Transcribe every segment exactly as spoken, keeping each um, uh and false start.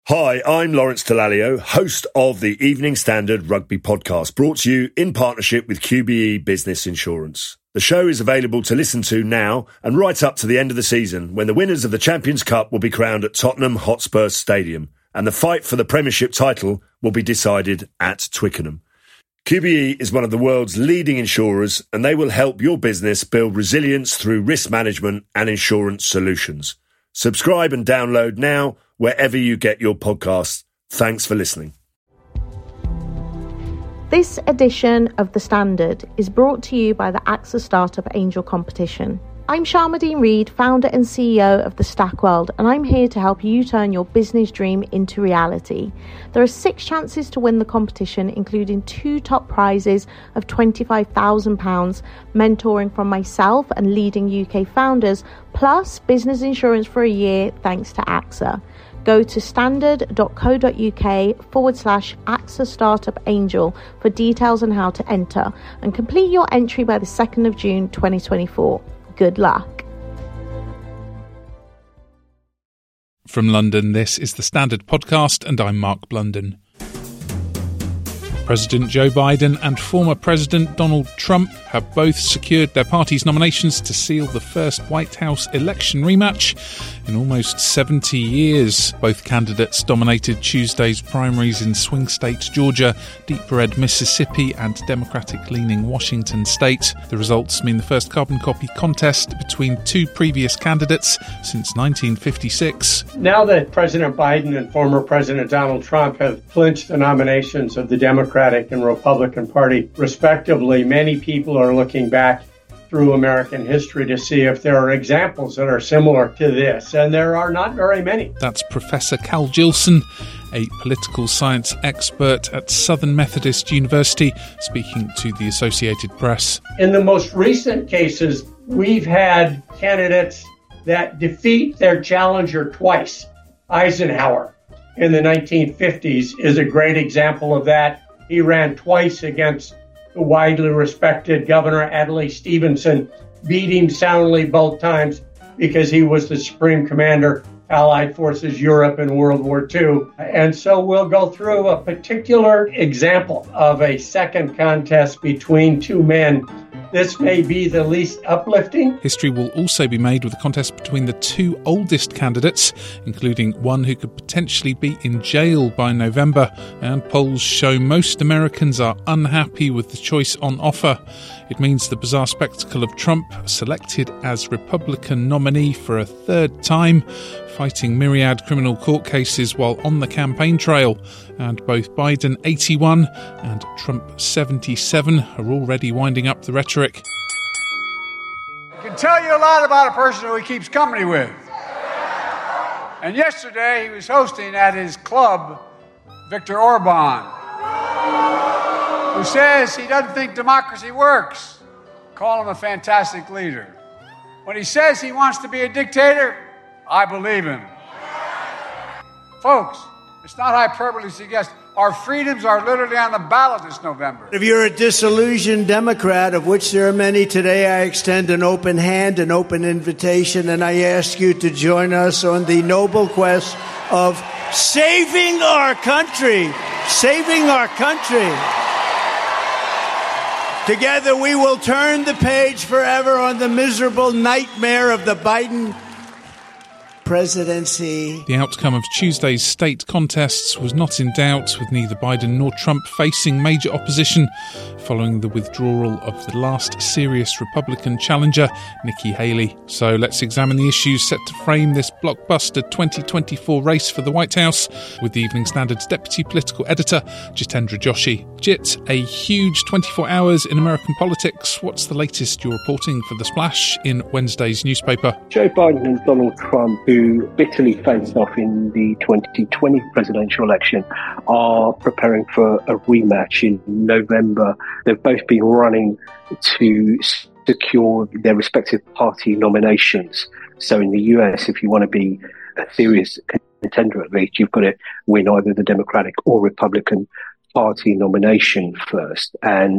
Hi, I'm Lawrence Dallaglio, host of the Evening Standard Rugby Podcast, brought to you in partnership with Q B E Business Insurance. The show is available to listen to now and right up to the end of the season, when the winners of the Champions Cup will be crowned at Tottenham Hotspur Stadium, and the fight for the Premiership title will be decided at Twickenham. Q B E is one of the world's leading insurers, and they will help your business build resilience through risk management and insurance solutions. Subscribe and download now wherever you get your podcasts. Thanks for listening. This edition of The Standard is brought to you by the AXA Startup Angel Competition. I'm Sharmadean Reid, founder and C E O of The Stack World, and I'm here to help you turn your business dream into reality. There are six chances to win the competition, including two top prizes of twenty-five thousand pounds, mentoring from myself and leading U K founders, plus business insurance for a year thanks to AXA. Go to standard.co.uk forward slash AXA Startup Angel for details on how to enter, and complete your entry by the second of June twenty twenty-four. Good luck. From London, this is the Standard Podcast, and I'm Mark Blunden. President Joe Biden and former President Donald Trump have both secured their party's nominations to seal the first White House election rematch in almost seventy years. Both candidates dominated Tuesday's primaries in swing state Georgia, deep red Mississippi and Democratic-leaning Washington state. The results mean the first carbon copy contest between two previous candidates since nineteen fifty-six. Now that President Biden and former President Donald Trump have clinched the nominations of the Democratic and Republican Party, respectively, many people are looking back through American history to see if there are examples that are similar to this, and there are not very many. That's Professor Cal Gilson, a political science expert at Southern Methodist University, speaking to the Associated Press. In the most recent cases, we've had candidates that defeat their challenger twice. Eisenhower in the nineteen fifties is a great example of that. He ran twice against the widely respected Governor Adlai Stevenson, beat him soundly both times because he was the Supreme Commander, Allied Forces Europe in World War Two. And so we'll go through a particular example of a second contest between two men. This may be the least uplifting. History will also be made with a contest between the two oldest candidates, including one who could potentially be in jail by November. And polls show most Americans are unhappy with the choice on offer. It means the bizarre spectacle of Trump selected as Republican nominee for a third time, fighting myriad criminal court cases while on the campaign trail. And both Biden, eighty-one, and Trump, seventy-seven, are already winding up the rhetoric. I can tell you a lot about a person who he keeps company with. And yesterday he was hosting at his club Viktor Orban, who says he doesn't think democracy works. Call him a fantastic leader. When he says he wants to be a dictator, I believe him. Folks, it's not hyperbole to suggest our freedoms are literally on the ballot this November. If you're a disillusioned Democrat, of which there are many today, I extend an open hand, an open invitation, and I ask you to join us on the noble quest of saving our country, saving our country. Together we will turn the page forever on the miserable nightmare of the Biden presidency. The outcome of Tuesday's state contests was not in doubt, with neither Biden nor Trump facing major opposition following the withdrawal of the last serious Republican challenger, Nikki Haley. So let's examine the issues set to frame this blockbuster twenty twenty-four race for the White House with the Evening Standard's deputy political editor, Jitendra Joshi. Jit, a huge twenty-four hours in American politics. What's the latest you're reporting for The Splash in Wednesday's newspaper? Joe Biden and Donald Trump, who bitterly faced off in the twenty twenty presidential election, are preparing for a rematch in November. They've both been running to secure their respective party nominations. So in the U S, if you want to be a serious contender at least, you've got to win either the Democratic or Republican Party nomination first. And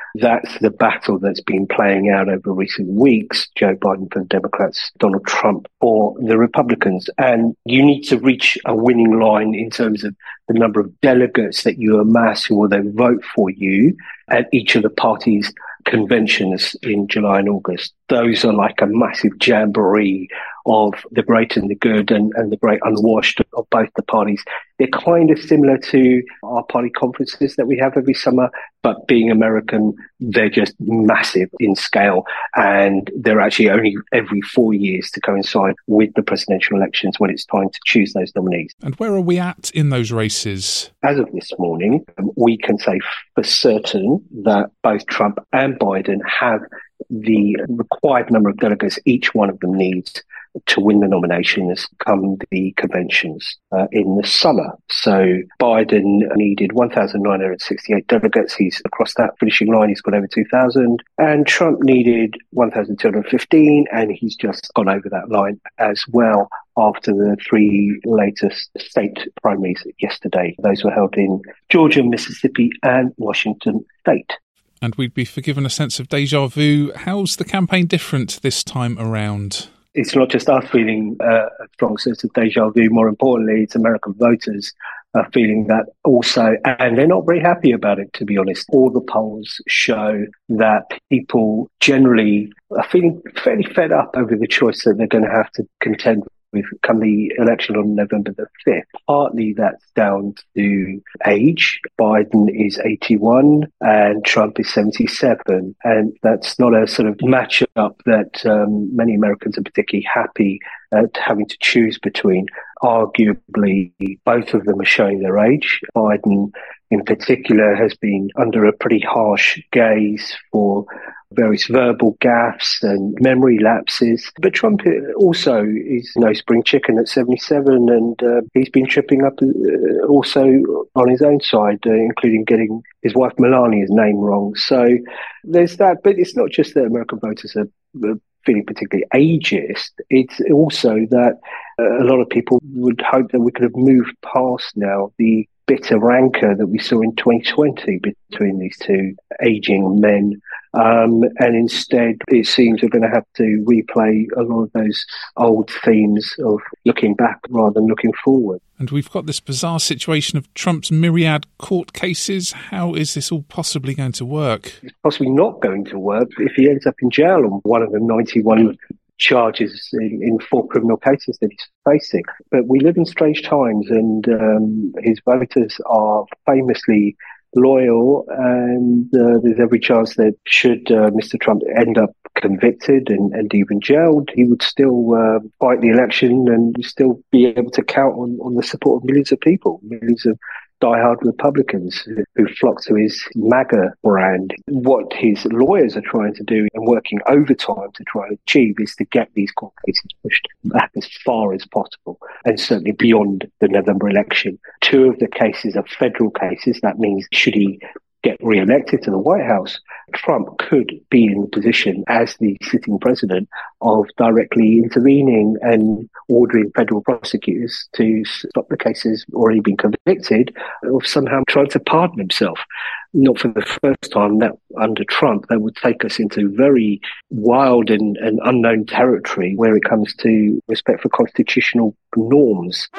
That's the battle that's been playing out over recent weeks. Joe Biden for the Democrats, Donald Trump for the Republicans. And you need to reach a winning line in terms of the number of delegates that you amass who will then vote for you at each of the parties' conventions in July and August. Those are like a massive jamboree of the great and the good and, and the great unwashed of both the parties. They're kind of similar to our party conferences that we have every summer, but being American, they're just massive in scale. And they're actually only every four years to coincide with the presidential elections when it's time to choose those nominees. And where are we at in those races? As of this morning, we can say for certain that both Trump and Biden have the required number of delegates each one of them needs to win the nominations come the conventions uh, in the summer. So Biden needed one thousand nine hundred sixty-eight delegates. He's across that finishing line. He's got over two thousand. And Trump needed one thousand two hundred fifteen, and he's just gone over that line as well after the three latest state primaries yesterday. Those were held in Georgia, Mississippi, and Washington State. And we'd be forgiven a sense of deja vu. How's the campaign different this time around? It's not just us feeling uh, a strong sense of deja vu. More importantly, it's American voters are feeling that also. And they're not very happy about it, to be honest. All the polls show that people generally are feeling fairly fed up over the choice that they're going to have to contend with come the election on November the fifth. Partly that's down to age. Biden is eighty-one and Trump is seventy-seven. And that's not a sort of matchup that um, many Americans are particularly happy at having to choose between. Arguably, both of them are showing their age. Biden in particular has been under a pretty harsh gaze for various verbal gaffes and memory lapses. But Trump also is no spring chicken at seventy-seven, and uh, he's been tripping up uh, also on his own side, uh, including getting his wife Melania's name wrong. So there's that. But it's not just that American voters are uh, feeling particularly ageist. It's also that uh, a lot of people would hope that we could have moved past now the bitter rancor that we saw in twenty twenty between these two aging men. Um, and instead, it seems we're going to have to replay a lot of those old themes of looking back rather than looking forward. And we've got this bizarre situation of Trump's myriad court cases. How is this all possibly going to work? It's possibly not going to work if he ends up in jail on one of the ninety-one charges in, in four criminal cases that he's facing. But we live in strange times, and um, his voters are famously loyal, and uh, there's every chance that should uh, Mister Trump end up convicted and, and even jailed, he would still uh, fight the election and still be able to count on, on the support of millions of people, millions of diehard Republicans who flock to his MAGA brand. What his lawyers are trying to do and working overtime to try and achieve is to get these court cases pushed back as far as possible, and certainly beyond the November election. Two of the cases are federal cases. That means should he get re-elected to the White House, Trump could be in the position as the sitting president of directly intervening and ordering federal prosecutors to stop the cases already being convicted of somehow trying to pardon himself. Not for the first time, that under Trump, that would take us into very wild and, and unknown territory where it comes to respect for constitutional norms.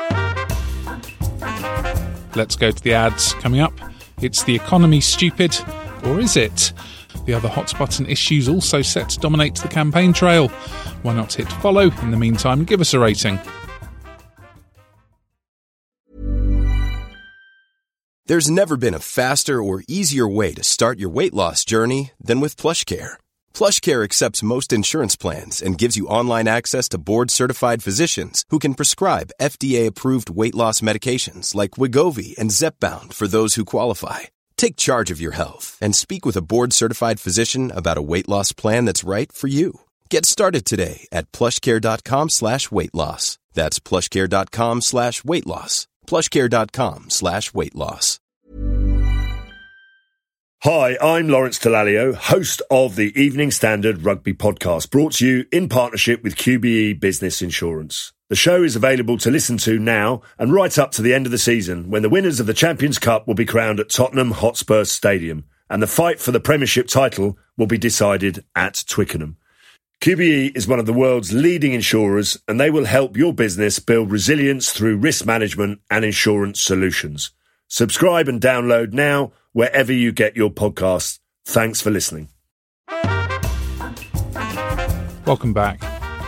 Let's go to the ads coming up. It's the economy stupid, or is it? The other hot button issues also set to dominate the campaign trail. Why not hit follow in the meantime and give us a rating? There's never been a faster or easier way to start your weight loss journey than with PlushCare. PlushCare accepts most insurance plans and gives you online access to board-certified physicians who can prescribe F D A-approved weight loss medications like Wegovy and Zepbound for those who qualify. Take charge of your health and speak with a board-certified physician about a weight loss plan that's right for you. Get started today at plushcare.com slash weight loss. That's plushcare.com slash weight loss. plushcare.com slash weight loss. Hi, I'm Lawrence Dallaglio, host of the Evening Standard Rugby Podcast, brought to you in partnership with Q B E Business Insurance. The show is available to listen to now and right up to the end of the season, when the winners of the Champions Cup will be crowned at Tottenham Hotspur Stadium. and the fight for the Premiership title will be decided at Twickenham. Q B E is one of the world's leading insurers, and they will help your business build resilience through risk management and insurance solutions. Subscribe and download now wherever you get your podcasts. Thanks for listening. Welcome back.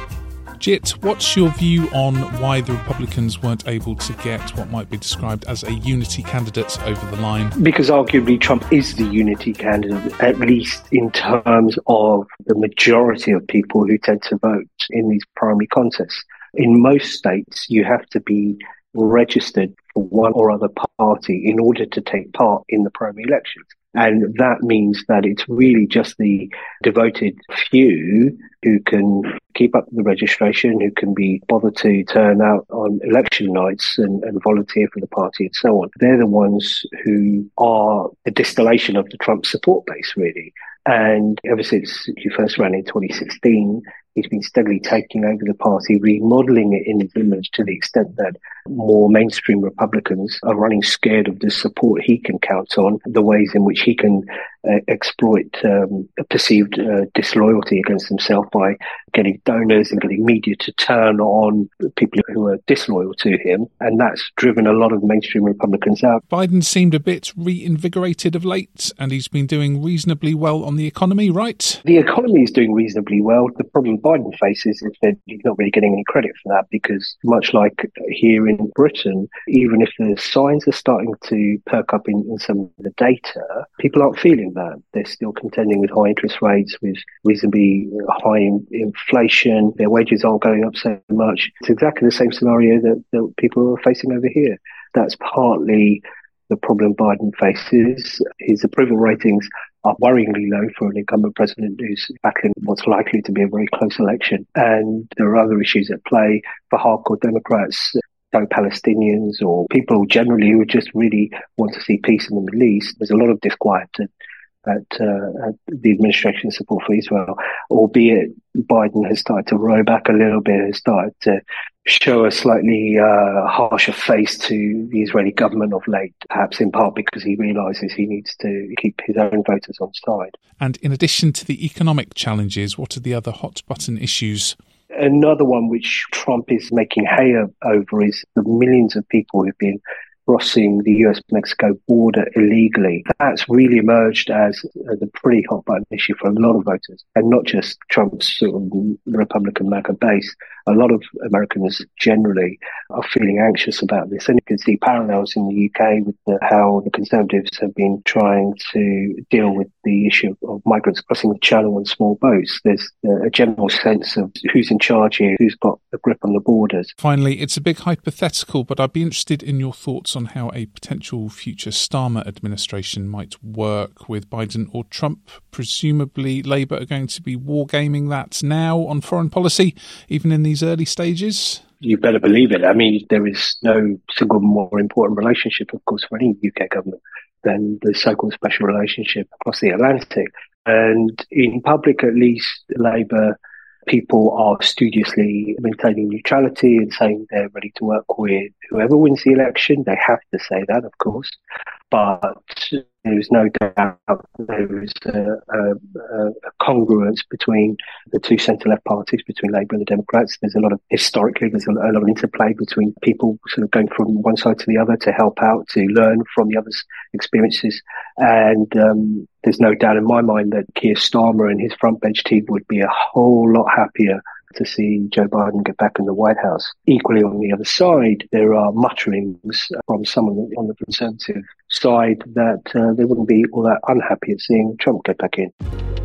Jit, what's your view on why the Republicans weren't able to get what might be described as a unity candidate over the line? Because arguably Trump is the unity candidate, at least in terms of the majority of people who tend to vote in these primary contests. In most states, you have to be registered for one or other party in order to take part in the primary elections. And that means that it's really just the devoted few who can keep up the registration, who can be bothered to turn out on election nights and, and volunteer for the party and so on. They're the ones who are the distillation of the Trump support base, really. And ever since he first ran in twenty sixteen, he's been steadily taking over the party, remodeling it in his image to the extent that more mainstream Republicans are running scared of the support he can count on, the ways in which he can uh, exploit um, perceived uh, disloyalty against himself by getting donors and getting media to turn on people who are disloyal to him. And that's driven a lot of mainstream Republicans out. Biden seemed a bit reinvigorated of late, and he's been doing reasonably well on the economy, right? The economy is doing reasonably well. The problem Biden faces is that he's not really getting any credit for that, because much like here in Britain, even if the signs are starting to perk up in, in some of the data, people aren't feeling that. They're still contending with high interest rates, with reasonably high in, inflation. Their wages aren't going up so much. It's exactly the same scenario that, that people are facing over here. That's partly the problem Biden faces. His approval ratings are worryingly low for an incumbent president who's battling what's likely to be a very close election. And there are other issues at play for hardcore Democrats, so Palestinians or people generally who just really want to see peace in the Middle East. There's a lot of disquiet at, at, uh, at the administration's support for Israel, albeit Biden has started to row back a little bit, has started to show a slightly uh, harsher face to the Israeli government of late, perhaps in part because he realises he needs to keep his own voters on side. And in addition to the economic challenges, what are the other hot-button issues? Another one which Trump is making hay over is the millions of people who've been crossing the U S Mexico border illegally. That's really emerged as a pretty hot button issue for a lot of voters, and not just Trump's sort of Republican MAGA base. A lot of Americans generally are feeling anxious about this. And you can see parallels in the U K with the, how the Conservatives have been trying to deal with the issue of migrants crossing the channel on small boats. There's a general sense of who's in charge here, who's got a grip on the borders. Finally, it's a big hypothetical, but I'd be interested in your thoughts on how a potential future Starmer administration might work with Biden or Trump. Presumably, Labour are going to be wargaming that now on foreign policy, even in these early stages. You better believe it. I mean, there is no single more important relationship, of course, for any U K government than the so-called special relationship across the Atlantic. And in public, at least, Labour people are studiously maintaining neutrality and saying they're ready to work with whoever wins the election. They have to say that, of course, but there is no doubt there is a, a, a congruence between the two centre-left parties, between Labour and the Democrats. There's a lot of, historically, there's a, a lot of interplay between people sort of going from one side to the other to help out, to learn from the other's experiences. And um, there's no doubt in my mind that Keir Starmer and his front bench team would be a whole lot happier to see Joe Biden get back in the White House. Equally, on the other side, there are mutterings from some of the, on the Conservative side that uh, they wouldn't be all that unhappy at seeing Trump get back in.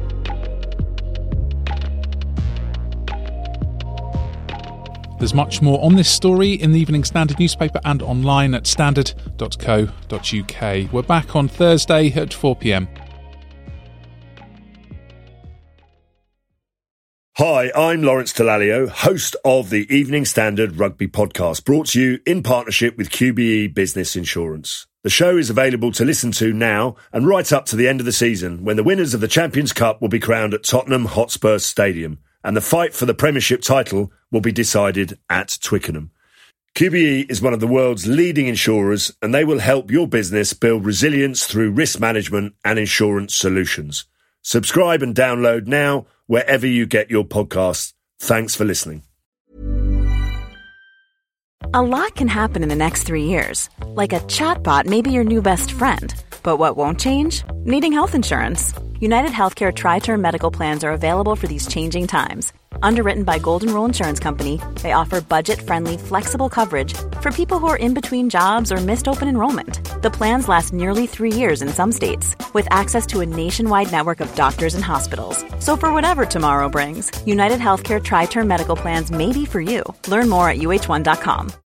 There's much more on this story in the Evening Standard newspaper and online at standard dot co dot uk. We're back on Thursday at four p.m. Hi, I'm Lawrence Dallaglio, host of the Evening Standard Rugby Podcast, brought to you in partnership with Q B E Business Insurance. The show is available to listen to now and right up to the end of the season, when the winners of the Champions Cup will be crowned at Tottenham Hotspur Stadium, and the fight for the Premiership title will be decided at Twickenham. Q B E is one of the world's leading insurers, and they will help your business build resilience through risk management and insurance solutions. Subscribe and download now wherever you get your podcasts. Thanks for listening. A lot can happen in the next three years. Like a chatbot may be your new best friend. But what won't change? Needing health insurance. United Healthcare Tri-Term Medical Plans are available for these changing times. Underwritten by Golden Rule Insurance Company, they offer budget-friendly, flexible coverage for people who are in between jobs or missed open enrollment. The plans last nearly three years in some states, with access to a nationwide network of doctors and hospitals. So for whatever tomorrow brings, United Healthcare Tri-Term Medical Plans may be for you. Learn more at U H one dot com.